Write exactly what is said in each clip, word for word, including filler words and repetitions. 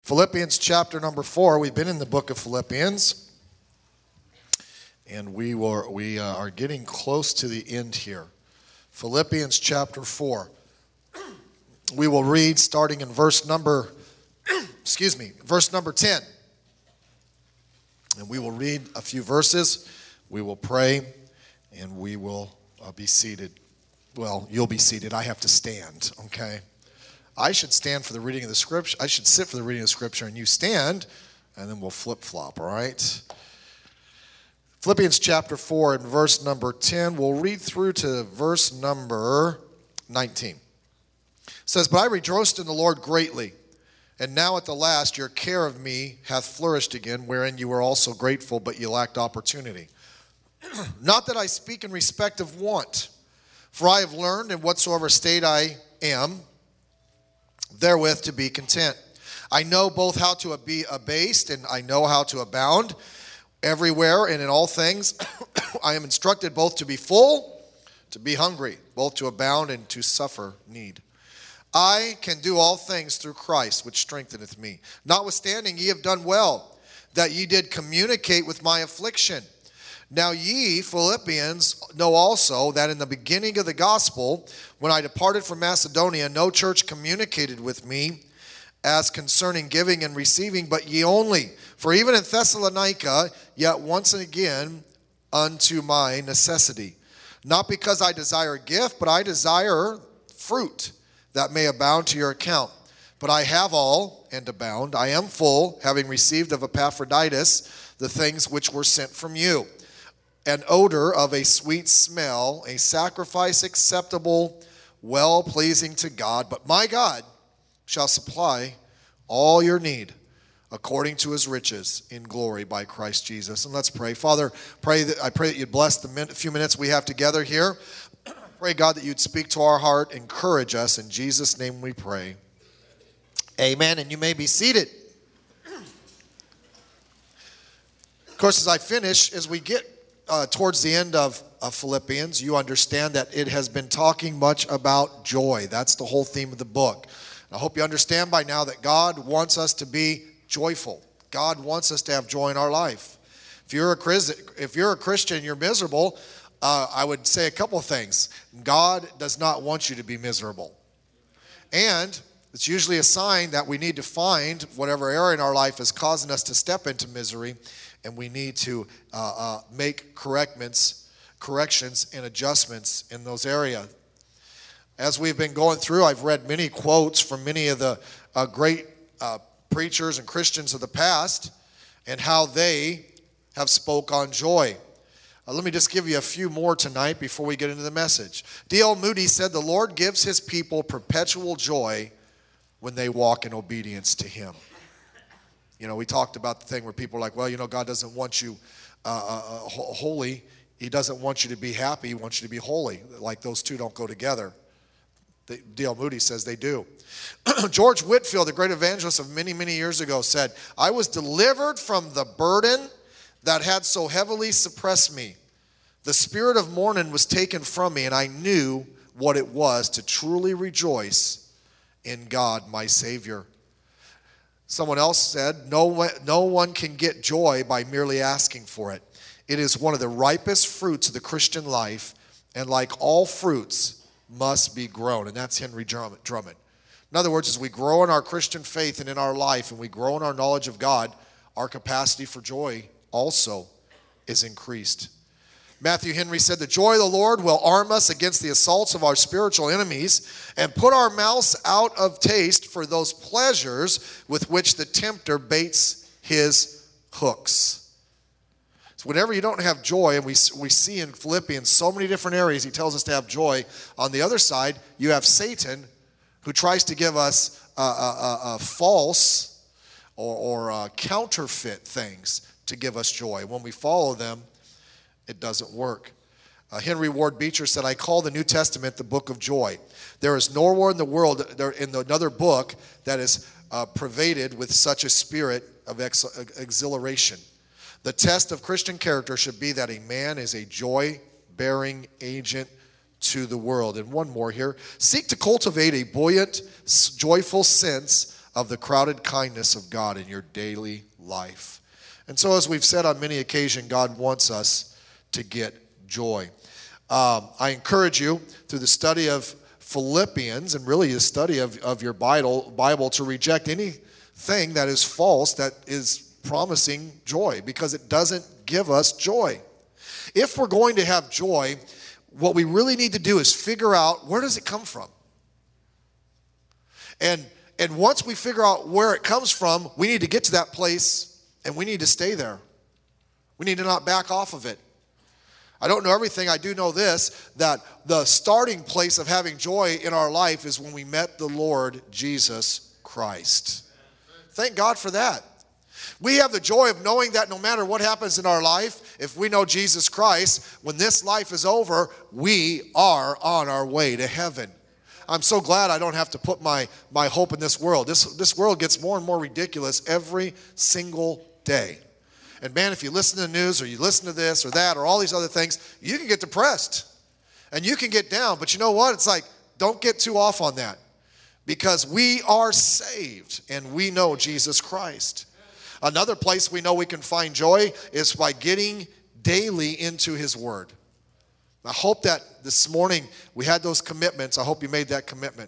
Philippians chapter number four. We've been in the book of Philippians, and we were we uh, are getting close to the end here. Philippians chapter four. We will read starting in verse number, excuse me, verse number ten. And we will read a few verses. We will pray, and we will uh, be seated. Well, you'll be seated. I have to stand, okay? I should stand for the reading of the scripture. I should sit for the reading of the scripture, and you stand, and then we'll flip-flop, all right? Philippians chapter four and verse number ten. We'll read through to verse number nineteen. It says, "But I rejoiced in the Lord greatly, and now at the last your care of me hath flourished again, wherein you were also grateful, but ye lacked opportunity. Not that I speak in respect of want, for I have learned in whatsoever state I am, therewith to be content. I know both how to be abased, and I know how to abound. Everywhere and in all things I am instructed both to be full, to be hungry, both to abound and to suffer need. I can do all things through Christ, which strengtheneth me. Notwithstanding, ye have done well, that ye did communicate with my affliction. Now ye, Philippians, know also that in the beginning of the gospel, when I departed from Macedonia, no church communicated with me as concerning giving and receiving, but ye only. For even in Thessalonica, yet once and again unto my necessity. Not because I desire a gift, but I desire fruit that may abound to your account. But I have all and abound. I am full, having received of Epaphroditus the things which were sent from you. An odor of a sweet smell, a sacrifice acceptable, well-pleasing to God. But my God shall supply all your need according to his riches in glory by Christ Jesus." And let's pray. Father, pray that I pray that you'd bless the min- few minutes we have together here. Pray, God, that you'd speak to our heart, encourage us. In Jesus' name we pray. Amen. And you may be seated. Of course, as I finish, as we get Uh, towards the end of, of Philippians, you understand that it has been talking much about joy. That's the whole theme of the book. And I hope you understand by now that God wants us to be joyful. God wants us to have joy in our life. If you're a, if you're a Christian and you're miserable, uh, I would say a couple of things. God does not want you to be miserable. And it's usually a sign that we need to find whatever area in our life is causing us to step into misery, and we need to uh, uh, make correctments, corrections and adjustments in those areas. As we've been going through, I've read many quotes from many of the uh, great uh, preachers and Christians of the past and how they have spoke on joy. Uh, let me just give you a few more tonight before we get into the message. D L Moody said, "The Lord gives his people perpetual joy when they walk in obedience to him." You know, we talked about the thing where people are like, well, you know, God doesn't want you uh, uh, holy. He doesn't want you to be happy. He wants you to be holy. Like those two don't go together. D L Moody says they do. George Whitefield, the great evangelist of many, many years ago, said, "I was delivered from the burden that had so heavily suppressed me. The spirit of mourning was taken from me, and I knew what it was to truly rejoice in God, my Savior." Someone else said, no, no one can get joy by merely asking for it. It is one of the ripest fruits of the Christian life, and like all fruits, must be grown. And that's Henry Drummond. In other words, as we grow in our Christian faith and in our life, and we grow in our knowledge of God, our capacity for joy also is increased. Matthew Henry said, "The joy of the Lord will arm us against the assaults of our spiritual enemies and put our mouths out of taste for those pleasures with which the tempter baits his hooks." So whenever you don't have joy, and we, we see in Philippians so many different areas he tells us to have joy, on the other side you have Satan, who tries to give us uh, uh, uh, false or, or uh, counterfeit things to give us joy. When we follow them, it doesn't work. Uh, Henry Ward Beecher said, "I call the New Testament the book of joy. There is nowhere in the world, there in another book, that is uh, pervaded with such a spirit of ex- exhilaration. The test of Christian character should be that a man is a joy-bearing agent to the world." And one more here. "Seek to cultivate a buoyant, joyful sense of the crowded kindness of God in your daily life. And so, as we've said on many occasions, God wants us to get joy. Um, I encourage you through the study of Philippians and really the study of, of your Bible, Bible to reject anything that is false that is promising joy, because it doesn't give us joy. If we're going to have joy, what we really need to do is figure out, where does it come from? And and once we figure out where it comes from, we need to get to that place and we need to stay there. We need to not back off of it. I don't know everything. I do know this, that the starting place of having joy in our life is when we met the Lord Jesus Christ. Thank God for that. We have the joy of knowing that no matter what happens in our life, if we know Jesus Christ, when this life is over, we are on our way to heaven. I'm so glad I don't have to put my, my hope in this world. This, this world gets more and more ridiculous every single day. And man, if you listen to the news or you listen to this or that or all these other things, you can get depressed and you can get down. But you know what? It's like, don't get too off on that, because we are saved and we know Jesus Christ. Another place we know we can find joy is by getting daily into his word. I hope that this morning we had those commitments. I hope you made that commitment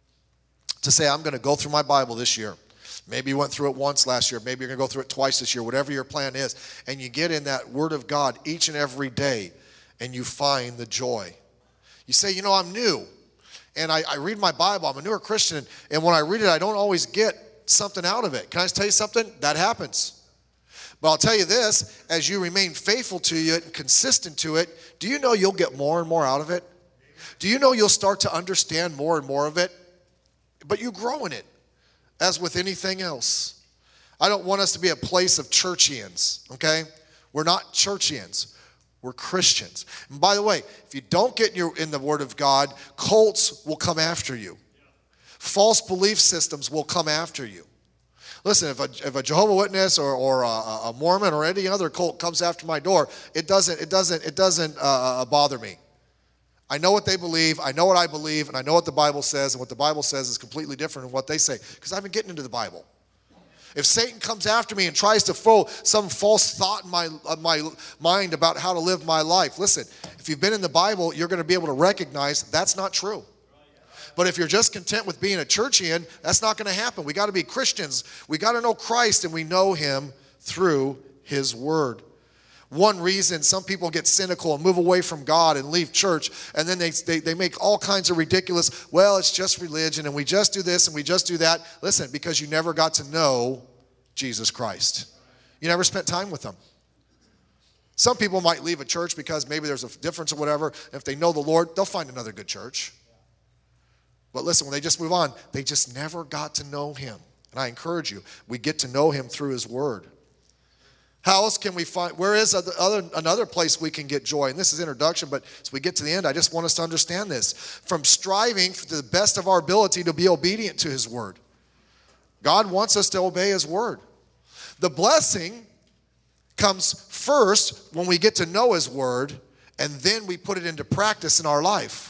to say, I'm going to go through my Bible this year. Maybe you went through it once last year. Maybe you're going to go through it twice this year, whatever your plan is. And you get in that word of God each and every day and you find the joy. You say, you know, I'm new and I, I read my Bible. I'm a newer Christian. And when I read it, I don't always get something out of it. Can I tell you something? That happens. But I'll tell you this, as you remain faithful to it and consistent to it, do you know you'll get more and more out of it? Do you know you'll start to understand more and more of it? But you grow in it, as with anything else. I don't want us to be a place of churchians, okay? We're not churchians. We're Christians. And by the way, if you don't get in, your, in the Word of God, cults will come after you. False belief systems will come after you. Listen, if a, if a Jehovah's Witness or, or a, a Mormon or any other cult comes after my door, it doesn't, it doesn't, it doesn't uh, bother me. I know what they believe, I know what I believe, and I know what the Bible says, and what the Bible says is completely different than what they say, because I've been getting into the Bible. If Satan comes after me and tries to throw some false thought in my, uh, my mind about how to live my life, listen, if you've been in the Bible, you're going to be able to recognize that's not true. But if you're just content with being a churchian, that's not going to happen. We got to be Christians. We got to know Christ, and we know him through his word. One reason some people get cynical and move away from God and leave church, and then they, they, they make all kinds of ridiculous, well, it's just religion, and we just do this, and we just do that. Listen, because you never got to know Jesus Christ. You never spent time with him. Some people might leave a church because maybe there's a difference or whatever. If they know the Lord, they'll find another good church. But listen, when they just move on, they just never got to know him. And I encourage you, we get to know him through his word. How else can we find, where is other, other, another place we can get joy? And this is introduction, but as we get to the end, I just want us to understand this. From striving to the best of our ability to be obedient to his word. God wants us to obey his word. The blessing comes first when we get to know his word, and then we put it into practice in our life.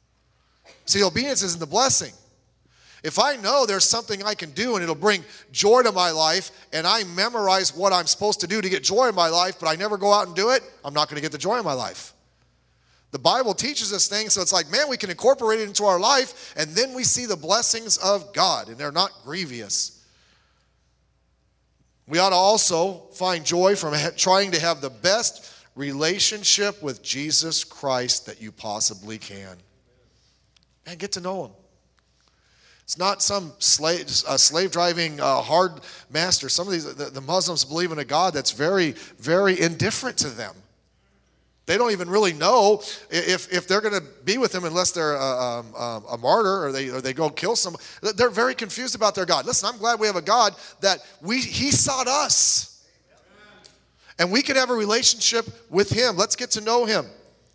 See, obedience isn't the blessing. If I know there's something I can do and it'll bring joy to my life, and I memorize what I'm supposed to do to get joy in my life, but I never go out and do it, I'm not going to get the joy in my life. The Bible teaches us things, so it's like, man, we can incorporate it into our life, and then we see the blessings of God, and they're not grievous. We ought to also find joy from trying to have the best relationship with Jesus Christ that you possibly can. And get to know him. It's not some slave, uh, slave-driving, uh, hard master. Some of these, the, the Muslims believe in a God that's very, very indifferent to them. They don't even really know if, if they're going to be with him unless they're a, a, a martyr or they, or they go kill someone. They're very confused about their God. Listen, I'm glad we have a God that we he sought us. And we can have a relationship with him. Let's get to know him.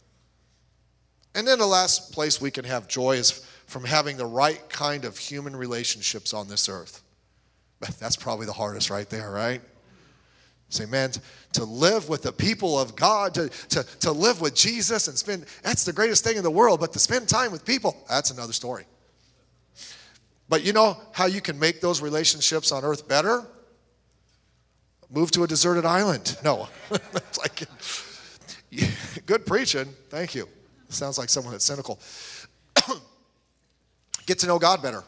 And then the last place we can have joy is from having the right kind of human relationships on this earth. That's probably the hardest right there, right? Say, man, to live with the people of God, to, to, to live with Jesus and spend, that's the greatest thing in the world, but to spend time with people, that's another story. But you know how you can make those relationships on earth better? Move to a deserted island. No. It's like, good preaching. Thank you. Sounds like someone that's cynical. Get to know God better.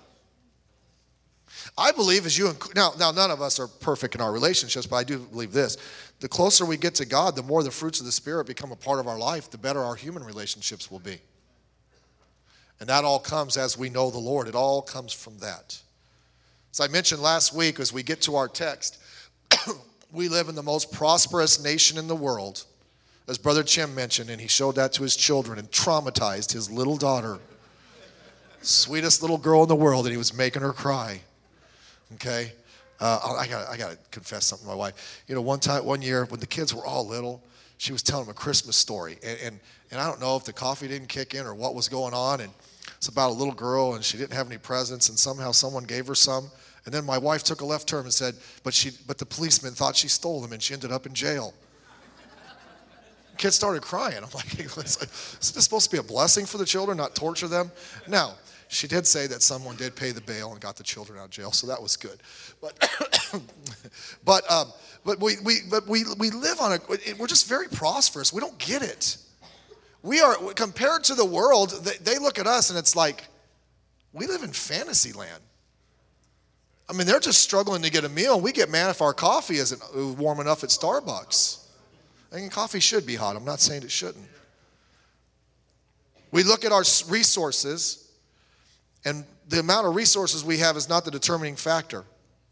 I believe as you, now, now none of us are perfect in our relationships, but I do believe this. The closer we get to God, the more the fruits of the Spirit become a part of our life, the better our human relationships will be. And that all comes as we know the Lord. It all comes from that. As I mentioned last week, as we get to our text, we live in the most prosperous nation in the world, as Brother Chim mentioned, and he showed that to his children and traumatized his little daughter. Sweetest little girl in the world, and he was making her cry. Okay? Uh, I got I got to confess something to my wife. You know, one time, one year, when the kids were all little, she was telling them a Christmas story. And, and, and I don't know if the coffee didn't kick in or what was going on. And it's about a little girl, and she didn't have any presents, and somehow someone gave her some. And then my wife took a left turn and said, but she, but the policeman thought she stole them, and she ended up in jail. Kids started crying. I'm like, is this supposed to be a blessing for the children, not torture them? Now, she did say that someone did pay the bail and got the children out of jail, so that was good. But, but, um, but we, we, but we, we live on a. We're just very prosperous. We don't get it. We are compared to the world. They, they look at us and it's like we live in fantasy land. I mean, they're just struggling to get a meal. We get mad if our coffee isn't warm enough at Starbucks. I mean, coffee should be hot. I'm not saying it shouldn't. We look at our resources. And the amount of resources we have is not the determining factor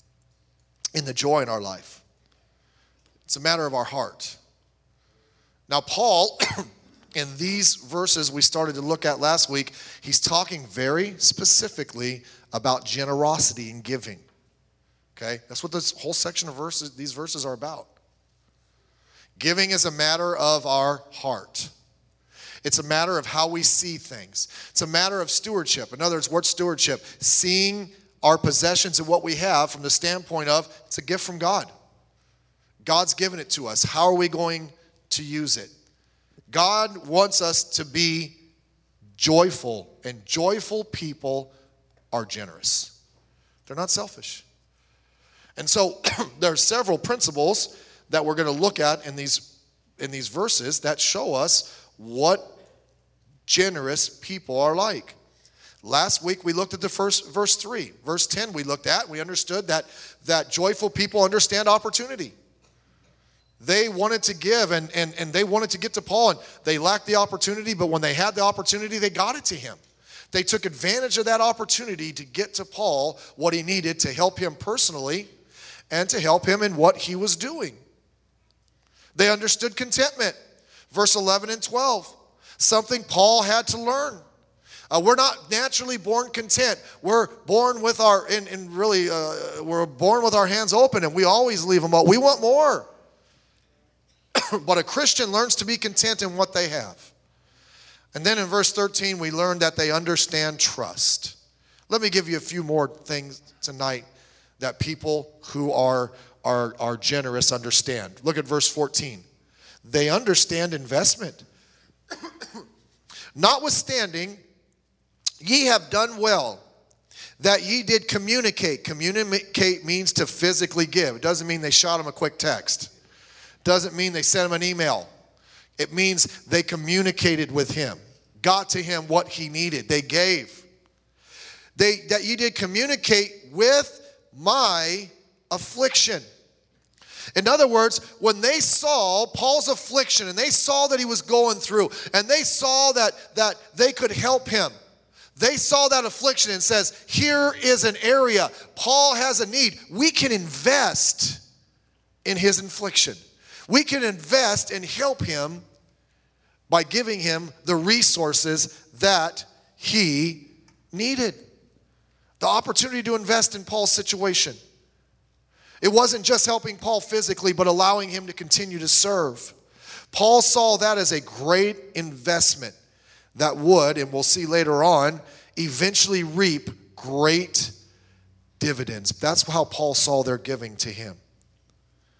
in the joy in our life. It's a matter of our heart. Now, Paul, in these verses we started to look at last week, he's talking very specifically about generosity and giving. Okay? That's what this whole section of verses, these verses are about. Giving is a matter of our heart. It's a matter of how we see things. It's a matter of stewardship. In other words, what's stewardship? Seeing our possessions and what we have from the standpoint of it's a gift from God. God's given it to us. How are we going to use it? God wants us to be joyful, and joyful people are generous. They're not selfish. And so there are several principles that we're going to look at in these, in these verses that show us what generous people are like. Last week we looked at the first verse three. Verse ten we looked at. We understood that, that joyful people understand opportunity. They wanted to give and, and, and they wanted to get to Paul, and they lacked the opportunity, but when they had the opportunity, they got it to him. They took advantage of that opportunity to get to Paul what he needed to help him personally and to help him in what he was doing. They understood contentment. Verse eleven and twelve, something Paul had to learn. Uh, we're not naturally born content. We're born with our, and, and really, uh, we're born with our hands open, and we always leave them open. We want more. But a Christian learns to be content in what they have. And then in verse thirteen, we learn that they understand trust. Let me give you a few more things tonight that people who are, are, are generous understand. Look at verse fourteen. They understand investment. Notwithstanding, ye have done well, that ye did communicate. Communicate means to physically give. It doesn't mean they shot him a quick text. Doesn't mean they sent him an email. It means they communicated with him, got to him what he needed. They gave. They, that ye did communicate with my affliction. In other words, when they saw Paul's affliction and they saw that he was going through and they saw that, that they could help him, they saw that affliction and says, here is an area. Paul has a need. We can invest in his affliction. We can invest and help him by giving him the resources that he needed. The opportunity to invest in Paul's situation. It wasn't just helping Paul physically, but allowing him to continue to serve. Paul saw that as a great investment that would, and we'll see later on, eventually reap great dividends. That's how Paul saw their giving to him.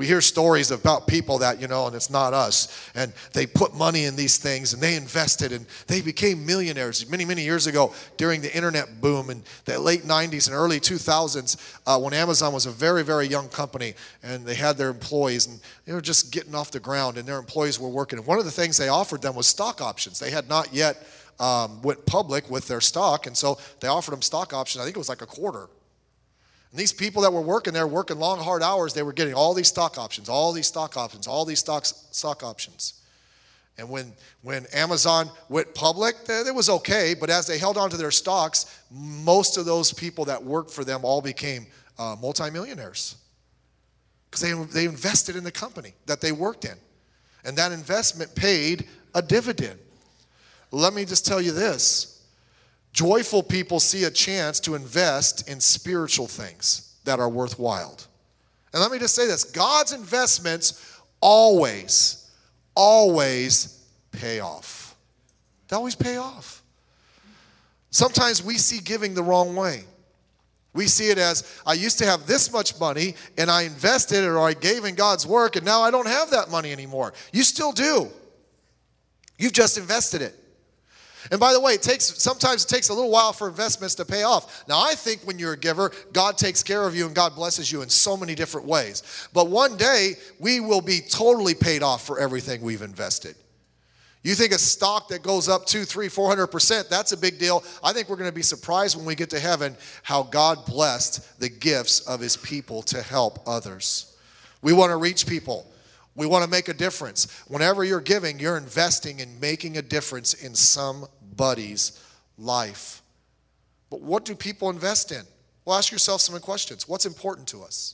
We hear stories about people that, you know, and it's not us, and they put money in these things, and they invested, and they became millionaires many, many years ago during the internet boom in the late nineties and early two thousands, uh, when Amazon was a very, very young company, and they had their employees, and they were just getting off the ground, and their employees were working. And one of the things they offered them was stock options. They had not yet um, went public with their stock, and so they offered them stock options. I think it was like a quarter. And these people that were working there, working long, hard hours, they were getting all these stock options, all these stock options, all these stocks, stock options. And when, when Amazon went public, it was okay, but as they held on to their stocks, most of those people that worked for them all became uh, multimillionaires. Because they, they invested in the company that they worked in. And that investment paid a dividend. Let me just tell you this. Joyful people see a chance to invest in spiritual things that are worthwhile. And let me just say this. God's investments always, always pay off. They always pay off. Sometimes we see giving the wrong way. We see it as, I used to have this much money, and I invested it or I gave in God's work, and now I don't have that money anymore. You still do. You've just invested it. And by the way, it takes sometimes it takes a little while for investments to pay off. Now, I think when you're a giver, God takes care of you and God blesses you in so many different ways. But one day, we will be totally paid off for everything we've invested. You think a stock that goes up two, three, four hundred percent, that's a big deal. I think we're going to be surprised when we get to heaven how God blessed the gifts of his people to help others. We want to reach people. We want to make a difference. Whenever you're giving, you're investing in making a difference in somebody's life. But what do people invest in? Well, ask yourself some questions. What's important to us?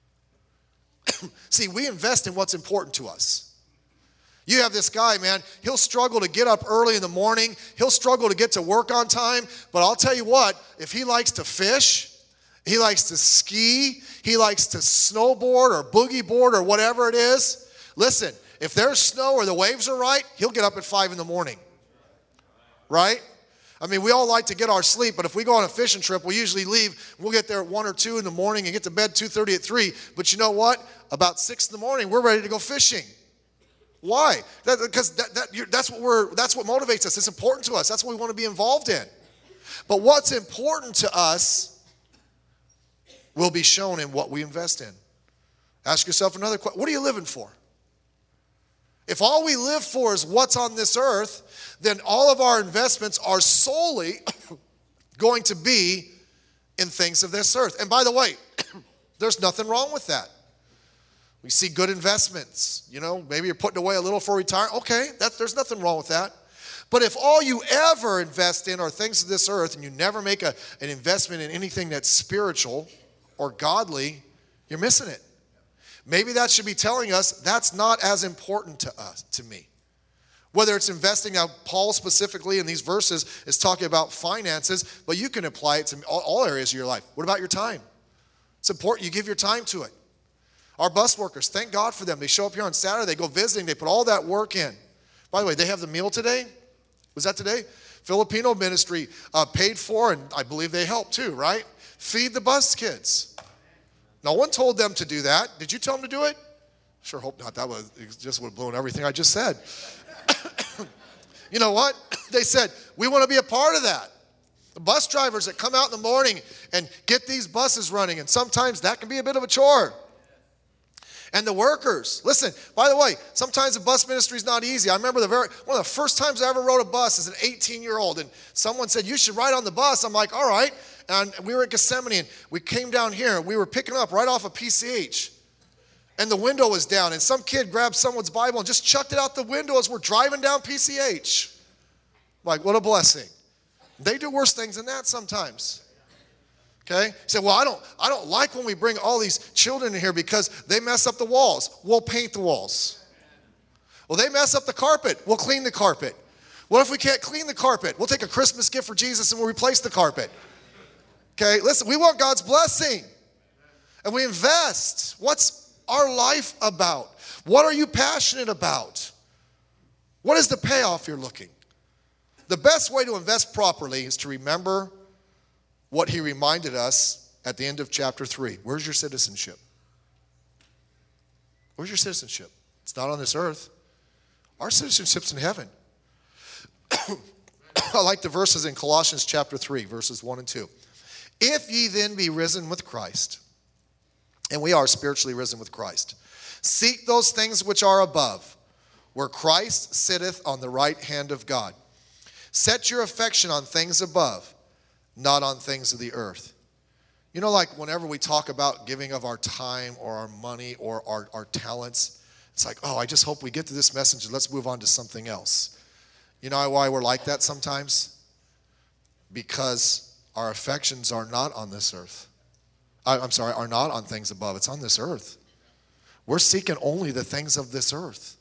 See, we invest in what's important to us. You have this guy, man, he'll struggle to get up early in the morning. He'll struggle to get to work on time. But I'll tell you what, if he likes to fish, he likes to ski, he likes to snowboard or boogie board or whatever it is, listen, if there's snow or the waves are right, he'll get up at five in the morning. Right? I mean, we all like to get our sleep, but if we go on a fishing trip, we usually leave, we'll get there at one or two in the morning and get to bed two thirty at three. But you know what? About six in the morning, we're ready to go fishing. Why? That, because that, that, that's, what we're, that's what motivates us. It's important to us. That's what we want to be involved in. But what's important to us will be shown in what we invest in. Ask yourself another question. What are you living for? If all we live for is what's on this earth, then all of our investments are solely going to be in things of this earth. And by the way, there's nothing wrong with that. We see good investments. You know, maybe you're putting away a little for retirement. Okay, that, there's nothing wrong with that. But if all you ever invest in are things of this earth and you never make a, an investment in anything that's spiritual or godly, you're missing it. Maybe that should be telling us that's not as important to us, to me. Whether it's investing, now Paul specifically in these verses is talking about finances, but you can apply it to all, all areas of your life. What about your time? It's important you give your time to it. Our bus workers, thank God for them. They show up here on Saturday, they go visiting, they put all that work in. By the way, they have the meal today? Was that today? Filipino ministry uh, paid for, and I believe they helped too, right? Feed the bus kids. No one told them to do that. Did you tell them to do it? Sure hope not. That was it just would have blown everything I just said. You know what? They said, we want to be a part of that. The bus drivers that come out in the morning and get these buses running, and sometimes that can be a bit of a chore. And the workers. Listen, by the way, sometimes the bus ministry is not easy. I remember the very one of the first times I ever rode a bus as an eighteen-year-old, and someone said, you should ride on the bus. I'm like, all right. And we were at Gethsemane, and we came down here. We were picking up right off of P C H. And the window was down, and some kid grabbed someone's Bible and just chucked it out the window as we're driving down P C H. Like, what a blessing. They do worse things than that sometimes. Okay? You say, well, I don't, I don't like when we bring all these children in here because they mess up the walls. We'll paint the walls. Well, they mess up the carpet. We'll clean the carpet. What if we can't clean the carpet? We'll take a Christmas gift for Jesus and we'll replace the carpet. Okay? Listen, we want God's blessing. And we invest. What's our life about? What are you passionate about? What is the payoff you're looking? The best way to invest properly is to remember what he reminded us at the end of chapter three. Where's your citizenship? Where's your citizenship? It's not on this earth. Our citizenship's in heaven. I like the verses in Colossians chapter three, verses one and two. If ye then be risen with Christ, and we are spiritually risen with Christ, seek those things which are above, where Christ sitteth on the right hand of God. Set your affection on things above, not on things of the earth. You know, like whenever we talk about giving of our time or our money or our, our talents, it's like, oh, I just hope we get to this message and let's move on to something else. You know why we're like that sometimes? Because our affections are not on this earth. I, I'm sorry, are not on things above. It's on this earth. We're seeking only the things of this earth.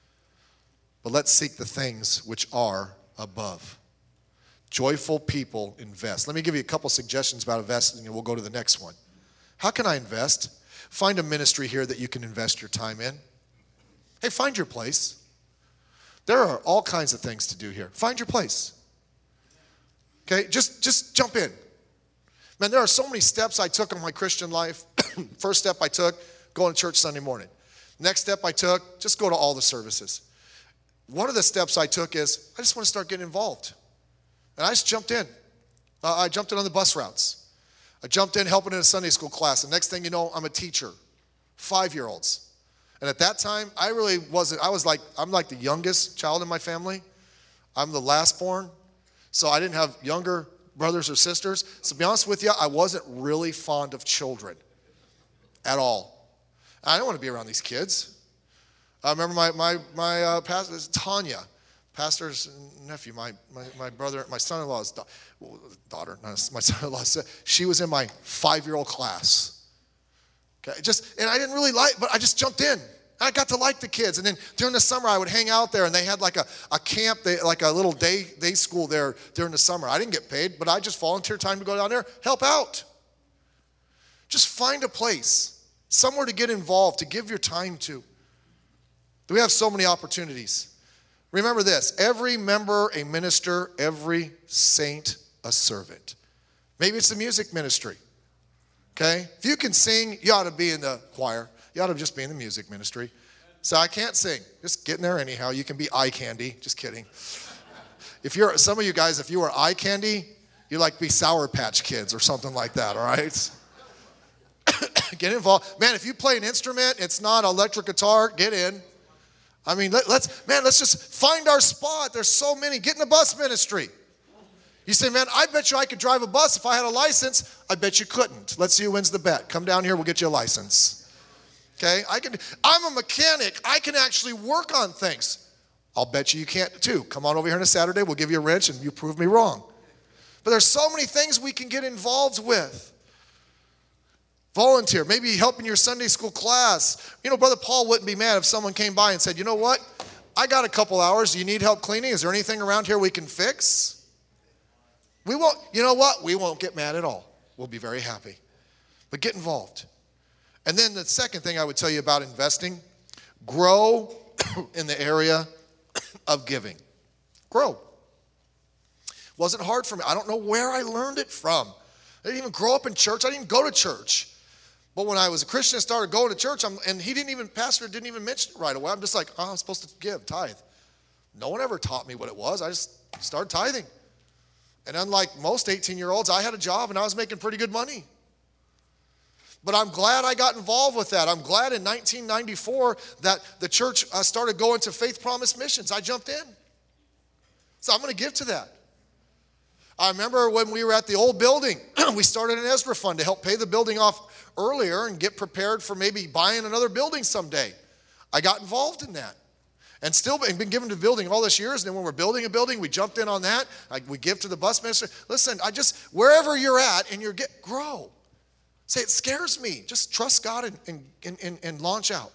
But let's seek the things which are above. Joyful people invest. Let me give you a couple suggestions about investing, and we'll go to the next one. How can I invest? Find a ministry here that you can invest your time in. Hey, find your place. There are all kinds of things to do here. Find your place. Okay, just, just jump in. Man, there are so many steps I took in my Christian life. First step I took, going to church Sunday morning. Next step I took, just go to all the services. One of the steps I took is, I just want to start getting involved. And I just jumped in. Uh, I jumped in on the bus routes. I jumped in helping in a Sunday school class. And next thing you know, I'm a teacher. Five-year-olds. And at that time, I really wasn't, I was like, I'm like the youngest child in my family. I'm the last born. So I didn't have younger brothers or sisters. So to be honest with you, I wasn't really fond of children at all. I didn't want to be around these kids. I remember my my my uh, pastor, Tanya, pastor's nephew, my my, my brother, my son-in-law's da- daughter, not my son-in-law. She was in my five-year-old class. Okay, just and I didn't really like, but I just jumped in. I got to like the kids, and then during the summer I would hang out there, and they had like a, a camp, they, like a little day day school there during the summer. I didn't get paid, but I just volunteered time to go down there, help out. Just find a place, somewhere to get involved, to give your time to. We have so many opportunities. Remember this, every member a minister, every saint a servant. Maybe it's the music ministry, okay? If you can sing, you ought to be in the choir. You ought to just be in the music ministry. So I can't sing. Just get in there anyhow. You can be eye candy. Just kidding. If you're, some of you guys, if you were eye candy, you like be Sour Patch Kids or something like that, all right? Get involved. Man, if you play an instrument, it's not electric guitar, get in. I mean, let, let's, man, let's just find our spot. There's so many. Get in the bus ministry. You say, man, I bet you I could drive a bus if I had a license. I bet you couldn't. Let's see who wins the bet. Come down here, we'll get you a license. Okay, I can, I'm a mechanic. I can actually work on things. I'll bet you you can't too. Come on over here on a Saturday. We'll give you a wrench and you prove me wrong. But there's so many things we can get involved with. Volunteer, maybe helping your Sunday school class. You know, Brother Paul wouldn't be mad if someone came by and said, you know what? I got a couple hours. Do you need help cleaning? Is there anything around here we can fix? We won't, you know what? We won't get mad at all. We'll be very happy. But get involved. And then the second thing I would tell you about investing, grow in the area of giving. Grow. Wasn't hard for me. I don't know where I learned it from. I didn't even grow up in church. I didn't go to church. But when I was a Christian and started going to church, I'm, and he didn't even, pastor didn't even mention it right away. I'm just like, oh, I'm supposed to give, tithe. No one ever taught me what it was. I just started tithing. And unlike most eighteen-year-olds, I had a job and I was making pretty good money. But I'm glad I got involved with that. I'm glad in nineteen ninety-four that the church uh, started going to Faith Promise Missions. I jumped in. So I'm going to give to that. I remember when we were at the old building, we started an Ezra fund to help pay the building off earlier and get prepared for maybe buying another building someday. I got involved in that. And still been given to the building all this years. And then when we're building a building, we jumped in on that. Like we give to the bus minister. Listen, I just, wherever you're at and you're get, grow. Say, it scares me. Just trust God and, and, and, and launch out.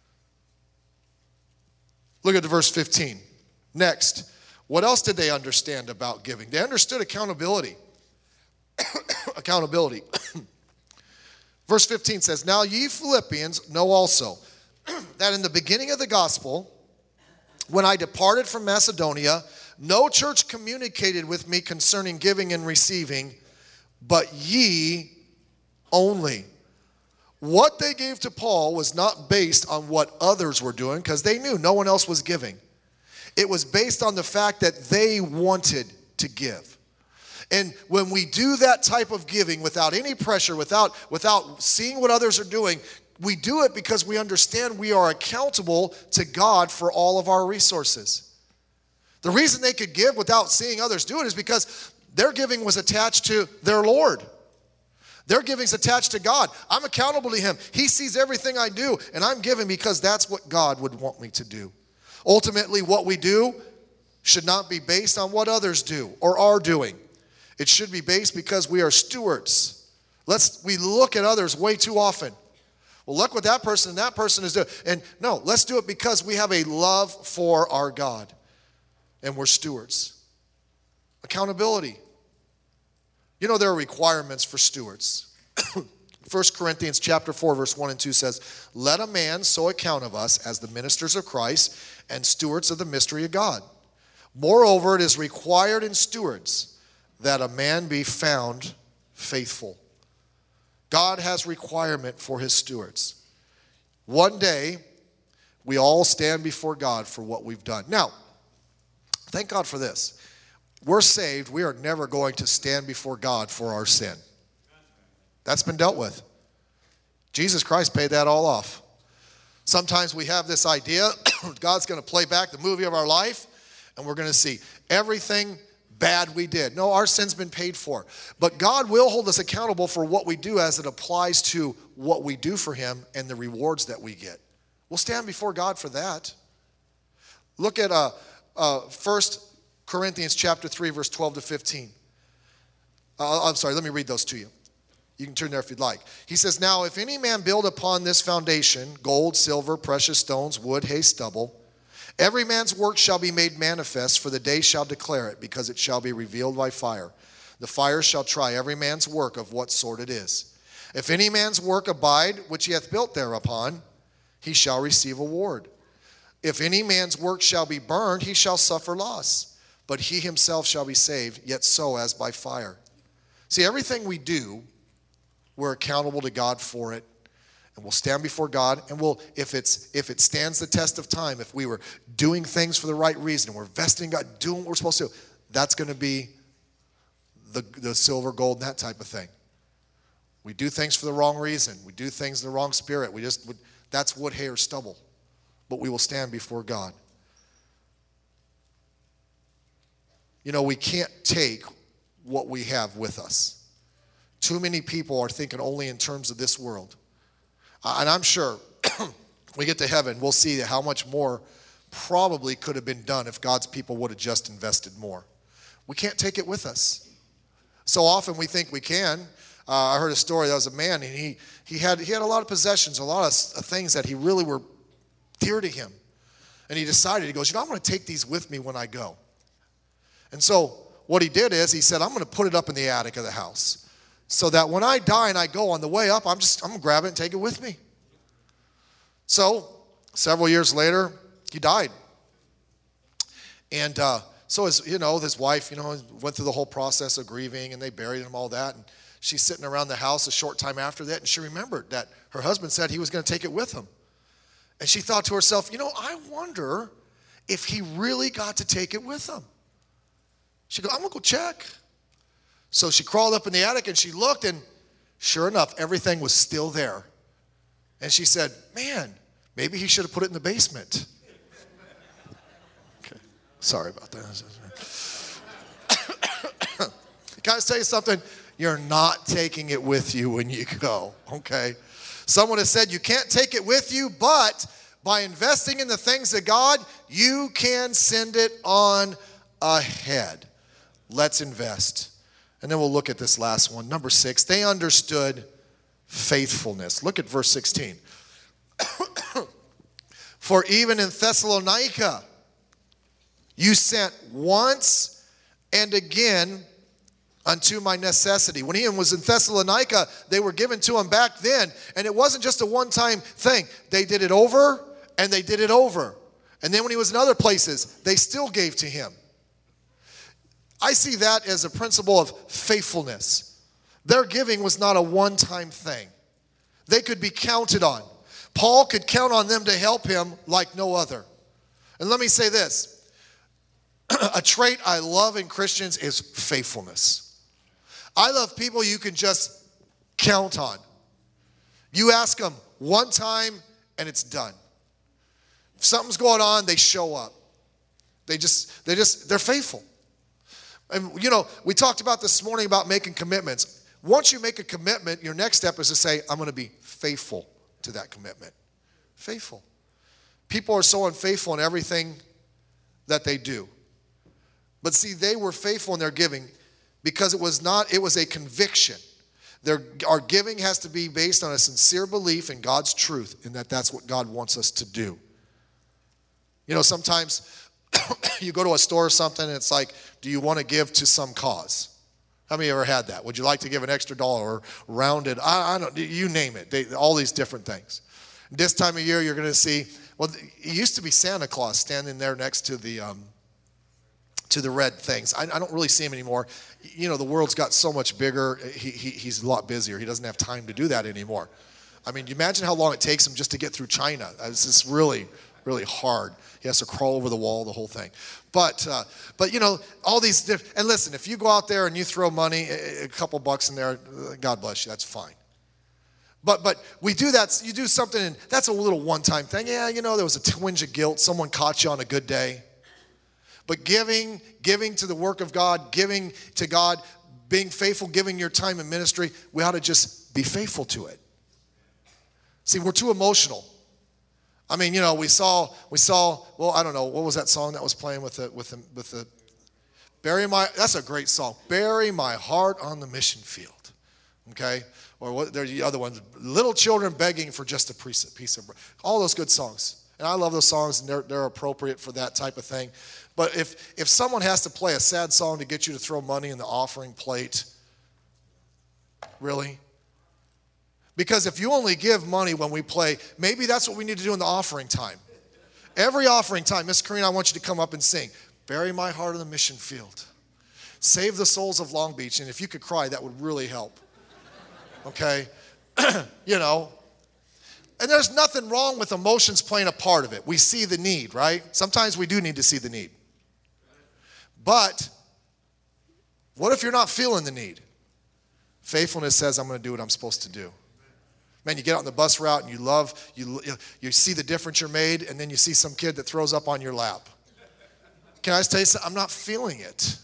Look at the verse fifteen. Next, what else did they understand about giving? They understood accountability. Accountability. Verse fifteen says, now ye Philippians know also that in the beginning of the gospel, when I departed from Macedonia, no church communicated with me concerning giving and receiving, but ye only. What they gave to Paul was not based on what others were doing, because they knew no one else was giving. It was based on the fact that they wanted to give. And when we do that type of giving without any pressure, without, without seeing what others are doing, we do it because we understand we are accountable to God for all of our resources. The reason they could give without seeing others do it is because their giving was attached to their Lord. Their giving's attached to God. I'm accountable to him. He sees everything I do, and I'm giving because that's what God would want me to do. Ultimately, what we do should not be based on what others do or are doing. It should be based because we are stewards. Let's we look at others way too often. Well, look what that person and that person is doing. And no, let's do it because we have a love for our God, and we're stewards. Accountability. You know, there are requirements for stewards. First Corinthians chapter four, verse one and two says, "Let a man so account of us as the ministers of Christ and stewards of the mystery of God. Moreover, it is required in stewards that a man be found faithful." God has requirement for his stewards. One day, we all stand before God for what we've done. Now, thank God for this. We're saved. We are never going to stand before God for our sin. That's been dealt with. Jesus Christ paid that all off. Sometimes we have this idea, God's going to play back the movie of our life, and we're going to see everything bad we did. No, our sin's been paid for. But God will hold us accountable for what we do as it applies to what we do for him and the rewards that we get. We'll stand before God for that. Look at uh, uh, First Corinthians chapter three, verse twelve to fifteen. Uh, I'm sorry, let me read those to you. You can turn there if you'd like. He says, "Now if any man build upon this foundation, gold, silver, precious stones, wood, hay, stubble, every man's work shall be made manifest, for the day shall declare it, because it shall be revealed by fire. The fire shall try every man's work of what sort it is. If any man's work abide, which he hath built thereupon, he shall receive a reward. If any man's work shall be burned, he shall suffer loss. But he himself shall be saved, yet so as by fire." See, everything we do, we're accountable to God for it. And we'll stand before God, and we'll, if it's if it stands the test of time, if we were doing things for the right reason, and we're vesting in God, doing what we're supposed to do, that's going to be the, the silver, gold, and that type of thing. We do things for the wrong reason. We do things in the wrong spirit. We just that's wood, hay, or stubble. But we will stand before God. You know, we can't take what we have with us. Too many people are thinking only in terms of this world. Uh, and I'm sure when we get to heaven, we'll see how much more probably could have been done if God's people would have just invested more. We can't take it with us. So often we think we can. Uh, I heard a story. There was a man, and he, he, had, he had a lot of possessions, a lot of things that he really were dear to him. And he decided, he goes, you know, I'm going to take these with me when I go. And so what he did is he said, I'm going to put it up in the attic of the house so that when I die and I go on the way up, I'm just I'm going to grab it and take it with me. So several years later, he died. And uh, so his, you know, his wife, you know, went through the whole process of grieving, and they buried him, all that. And she's sitting around the house a short time after that, and she remembered that her husband said he was going to take it with him. And she thought to herself, you know, I wonder if he really got to take it with him. She goes, I'm going to go check. So she crawled up in the attic and she looked, and sure enough, everything was still there. And she said, man, maybe he should have put it in the basement. Okay, sorry about that. Can I tell you something? You're not taking it with you when you go, okay? Someone has said you can't take it with you, but by investing in the things of God, you can send it on ahead. Let's invest. And then we'll look at this last one. Number six, they understood faithfulness. Look at verse sixteen. For even in Thessalonica, you sent once and again unto my necessity. When he was in Thessalonica, they were given to him back then. And it wasn't just a one-time thing. They did it over and they did it over. And then when he was in other places, they still gave to him. I see that as a principle of faithfulness. Their giving was not a one-time thing. They could be counted on. Paul could count on them to help him like no other. And let me say this. A trait I love in Christians is faithfulness. I love people you can just count on. You ask them one time and it's done. If something's going on, they show up. They just, they just, they're faithful. And you know, we talked about this morning about making commitments. Once you make a commitment, your next step is to say, I'm going to be faithful to that commitment. Faithful. People are so unfaithful in everything that they do. But see, they were faithful in their giving because it was not, it was a conviction. Their, our giving has to be based on a sincere belief in God's truth and that that's what God wants us to do. You know, sometimes you go to a store or something and it's like, do you want to give to some cause? How many ever had that? Would you like to give an extra dollar or rounded? I, I don't, you name it. They, all these different things. This time of year, you're going to see, well, it used to be Santa Claus standing there next to the um, to the red things. I, I don't really see him anymore. You know, the world's got so much bigger. He, he he's a lot busier. He doesn't have time to do that anymore. I mean, you imagine how long it takes him just to get through China. It's just really, really hard. He has to crawl over the wall, the whole thing. But, uh, but you know, all these different, and listen, if you go out there and you throw money, a couple bucks in there, God bless you, that's fine. But but we do that, you do something, and that's a little one-time thing. Yeah, you know, there was a twinge of guilt. Someone caught you on a good day. But giving, giving to the work of God, giving to God, being faithful, giving your time in ministry, we ought to just be faithful to it. See, we're too emotional. I mean, you know, we saw, we saw, well, I don't know, what was that song that was playing with the, with the, with the, bury my, that's a great song, bury my heart on the mission field, okay? Or what, there's the other ones, little children begging for just a piece of, piece of bread. All those good songs. And I love those songs, and they're, they're appropriate for that type of thing. But if, if someone has to play a sad song to get you to throw money in the offering plate, really? Because if you only give money when we play, maybe that's what we need to do in the offering time. Every offering time, Miss Karina, I want you to come up and sing, bury my heart in the mission field. Save the souls of Long Beach. And if you could cry, that would really help. Okay? You know. And there's nothing wrong with emotions playing a part of it. We see the need, right? Sometimes we do need to see the need. But what if you're not feeling the need? Faithfulness says, I'm going to do what I'm supposed to do. Man, you get out on the bus route and you love, you, you see the difference you're made, and then you see some kid that throws up on your lap. Can I just tell you something? I'm not feeling it.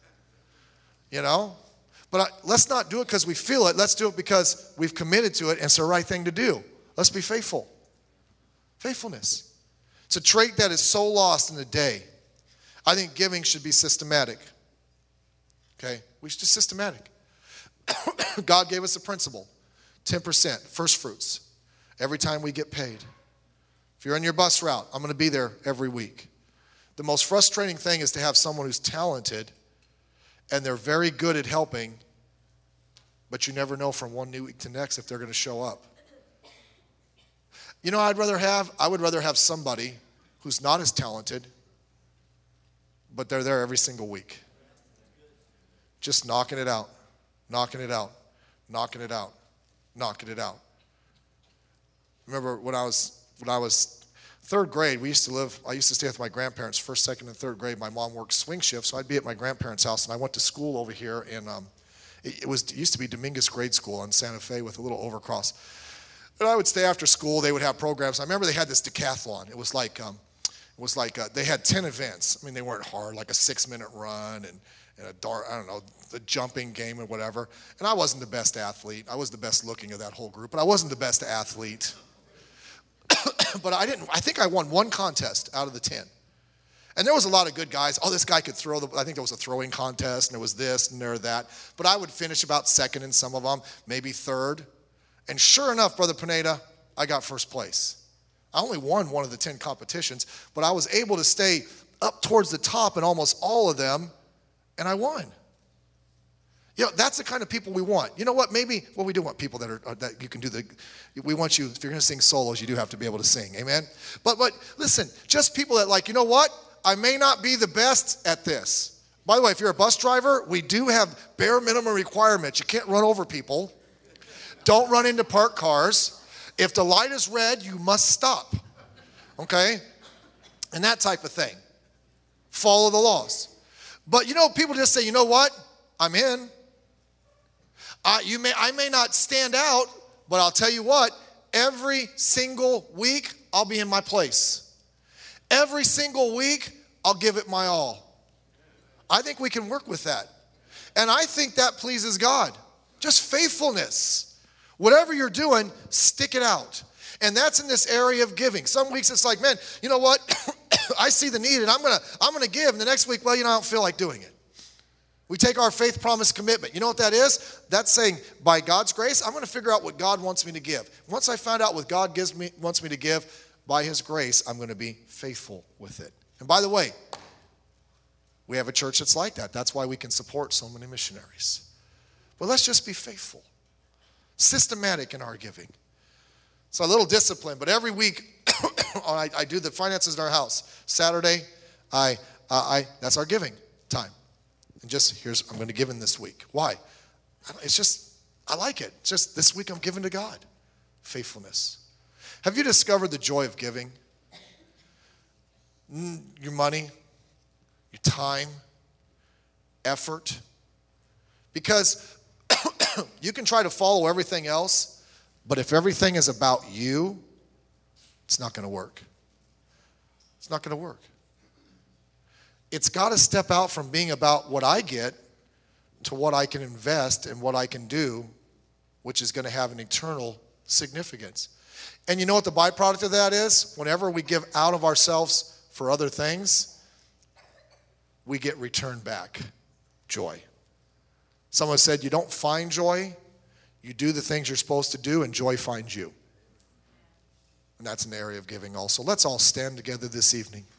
You know? But I, let's not do it because we feel it. Let's do it because we've committed to it and it's the right thing to do. Let's be faithful. Faithfulness. It's a trait that is so lost in the day. I think giving should be systematic. Okay? We should just systematic. God gave us a principle. ten percent, first fruits, every time we get paid. If you're on your bus route, I'm going to be there every week. The most frustrating thing is to have someone who's talented and they're very good at helping, but you never know from one new week to next if they're going to show up. You know, I'd rather have, I would rather have somebody who's not as talented, but they're there every single week. Just knocking it out, knocking it out, knocking it out, knocking it out. Remember when I was, when I was third grade, we used to live, I used to stay with my grandparents, first, second, and third grade. My mom worked swing shift, so I'd be at my grandparents' house, and I went to school over here in, um, it, it was, it used to be Dominguez Grade School in Santa Fe with a little overcross. And I would stay after school. They would have programs. I remember they had this decathlon. It was like, um, it was like uh, they had ten events. I mean, they weren't hard, like a six-minute run and, and a dart, I don't know, the jumping game or whatever. And I wasn't the best athlete. I was the best looking of that whole group, but I wasn't the best athlete. But I didn't, I think I won one contest out of the ten. And there was a lot of good guys. Oh, this guy could throw the, I think there was a throwing contest, and there was this and there that. But I would finish about second in some of them, maybe third. And sure enough, Brother Pineda, I got first place. I only won one of the ten competitions, but I was able to stay up towards the top in almost all of them, and I won. You know, that's the kind of people we want. You know what? Maybe, well, we do want people that are that you can do the, we want you, if you're going to sing solos, you do have to be able to sing. Amen? But, but listen, just people that like, you know what? I may not be the best at this. By the way, if you're a bus driver, we do have bare minimum requirements. You can't run over people. Don't run into parked cars. If the light is red, you must stop. Okay? And that type of thing. Follow the laws. But you know, people just say, you know what? I'm in. Uh, you may, I may not stand out, but I'll tell you what, every single week, I'll be in my place. Every single week, I'll give it my all. I think we can work with that. And I think that pleases God. Just faithfulness. Whatever you're doing, stick it out. And that's in this area of giving. Some weeks it's like, man, you know what? I see the need and I'm going to I'm going to give. And the next week, well, you know, I don't feel like doing it. We take our faith, promise, commitment. You know what that is? That's saying, by God's grace, I'm going to figure out what God wants me to give. Once I found out what God gives me, wants me to give, by his grace, I'm going to be faithful with it. And by the way, we have a church that's like that. That's why we can support so many missionaries. But let's just be faithful, systematic in our giving. It's a little discipline, but every week I, I do the finances in our house. Saturday, I, uh, I that's our giving time. And just, here's, I'm going to give in this week. Why? It's just, I like it. It's just, this week I'm giving to God. Faithfulness. Have you discovered the joy of giving? Your money, your time, effort. Because you can try to follow everything else, but if everything is about you, it's not going to work. It's not going to work. It's got to step out from being about what I get to what I can invest and what I can do, which is going to have an eternal significance. And you know what the byproduct of that is? Whenever we give out of ourselves for other things, we get returned back joy. Someone said, you don't find joy, you do the things you're supposed to do, and joy finds you. And that's an area of giving also. Let's all stand together this evening.